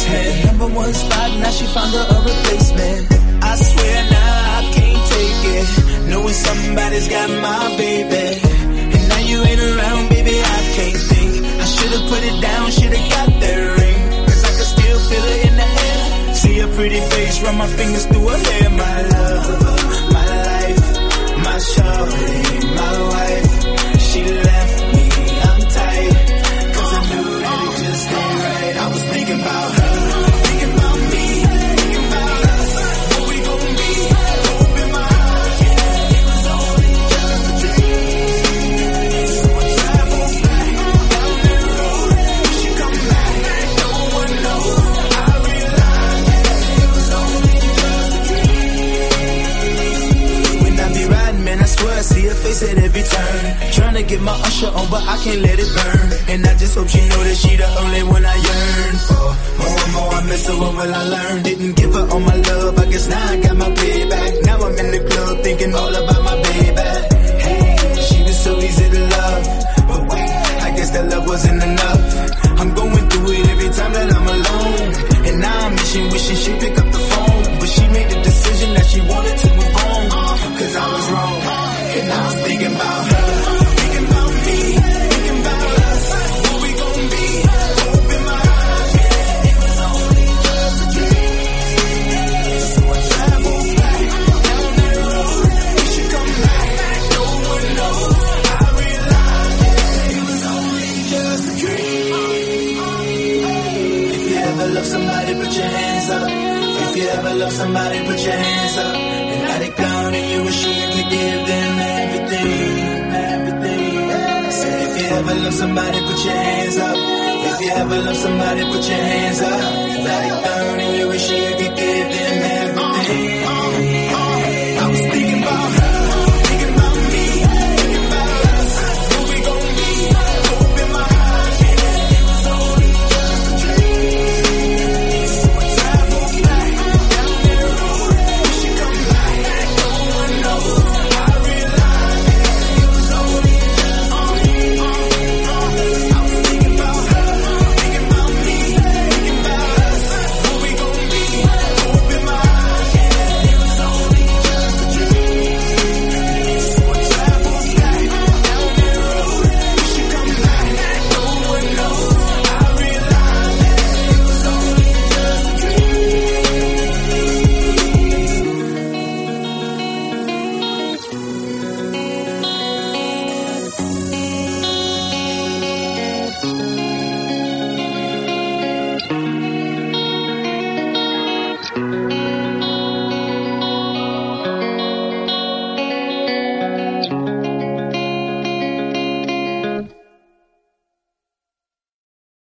Had number one spot, now she found her a replacement. I swear now I can't take it, knowing somebody's got my baby. And now you ain't around, baby, I can't think. I should've put it down, should've got that ring, cause I can still feel it in the air. See her pretty face, run my fingers through her hair. My love, my life, my shawty, my wife. She left me, I'm tight, cause I knew that it just ain't right. I was thinking about her, thinking about me, thinking about us, what we gon' be. Hope in my heart, yeah, it was only just a dream. So I travel back down that road, she come back, no one knows. I realized, yeah, it was only just a dream. When I be riding, man, I swear I see her face at every turn. Tryna get my usher on, but I can't let it burn. And I just hope she know that she the only one I yearn for. More and more I miss her, what will I learn? Didn't give her all my love, I guess now I got my payback. Now I'm in the club thinking all about my baby. Hey, she was so easy to love, but wait, I guess that love wasn't enough. I'm going through it every time that I'm alone, and now I'm wishing she'd pick up the phone. But she made the decision that she wanted to move on, cause I was wrong. And I was thinking about her, thinking about me, thinking about us, what we gon' be. Hope in my heart, yeah, it was only just a dream. So I travel back down that road, we should come back, no one knows. I realized, yeah, it was only just a dream. If you ever love somebody, put your hands up. If you ever love somebody, put your hands up. And let it down and you wish you could give them everything, everything. Said if you ever love somebody, put your hands up. If you ever love somebody, put your hands up.